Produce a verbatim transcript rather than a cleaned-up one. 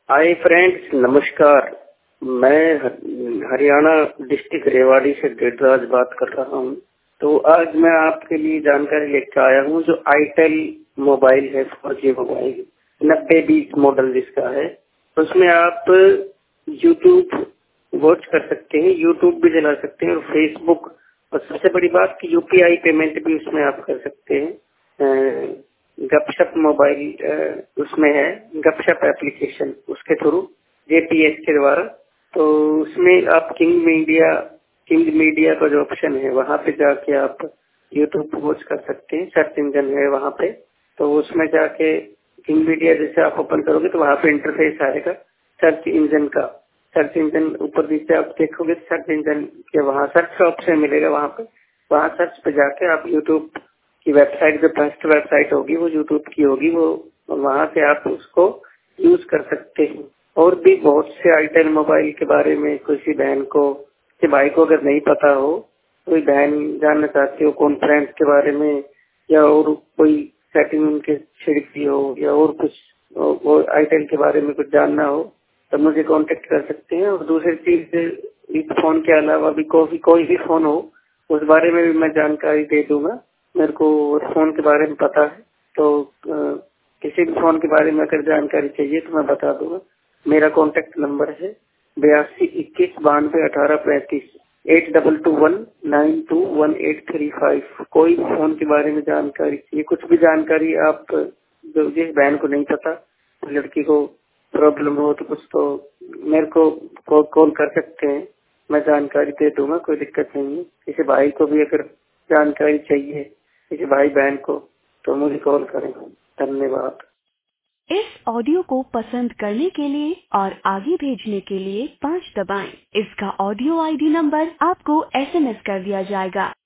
Hi friends, नमस्कार। मैं हर- Haryana district Rewari से गिरिराज बात कर रहा हूँ। तो आज मैं आपके लिए जानकारी लेकर आया हूँ जो आईटेल मोबाइल है, फोर जी मोबाइल नब्बे बीस मॉडल जिसका है। तो उसमें आप यूट्यूब वॉच कर सकते हैं, यूट्यूब भी चला सकते हैं और फेसबुक, और सबसे बड़ी बात कि यूपीआई पेमेंट भी उसमें आप कर सकते हैं। अ, गपशप मोबाइल उसमें है, गपशप एप्लीकेशन, उसके थ्रू जेपीएस के द्वारा। तो उसमें आप किंग मीडिया किंग मीडिया का जो ऑप्शन है वहाँ पे जाके आप यूट्यूब वॉच कर सकते हैं। सर्च इंजन है वहाँ पे, तो उसमें जाके किंग मीडिया जैसे आप ओपन करोगे तो वहाँ पे इंटरफेस आएगा सर्च इंजन का। सर्च इंजन ऊपर नीचे आप देखोगे सर्च इंजन के वहाँ सर्च का ऑप्शन मिलेगा। वहाँ पे वहाँ सर्च पे जाके आप यूट्यूब की वेबसाइट, जो फर्स्ट वेबसाइट होगी वो यूट्यूब की होगी, वो वहाँ से आप उसको यूज कर सकते हैं। और भी बहुत से आईटेल मोबाइल के बारे में किसी बहन को, किसी भाई को अगर नहीं पता हो, कोई बहन जानना चाहती हो कॉन्फ्रेंस के बारे में, या और कोई सेटिंग उनके छिड़की हो, या और कुछ वो आईटेल के बारे में कुछ जानना हो, तो मुझे कांटेक्ट कर सकते हैं। और दूसरी चीज, इस फोन के अलावा भी कोई कोई भी फोन हो उस बारे में भी मैं जानकारी दे दूंगा। मेरे को फोन के बारे में पता है, तो अ, किसी भी फोन के बारे में अगर जानकारी चाहिए तो मैं बता दूंगा। मेरा कॉन्टेक्ट नंबर है बयासी इक्कीस बानवे अठारह पैंतीस, eight double two one nine two one eight three five. कोई भी फोन के बारे में जानकारी चाहिए, कुछ भी जानकारी आप, जो जिस बहन को नहीं पता, लड़की को प्रॉब्लम हो तो कुछ, तो मेरे को कॉल कर सकते हैं, मैं जानकारी दे दूंगा, कोई दिक्कत नहीं है। किसी भाई को भी अगर जानकारी चाहिए, किसी भाई बहन को, तो मुझे कॉल करें। धन्यवाद। इस ऑडियो को पसंद करने के लिए और आगे भेजने के लिए पाँच दबाएं। इसका ऑडियो आईडी नंबर आपको एसएमएस कर दिया जाएगा।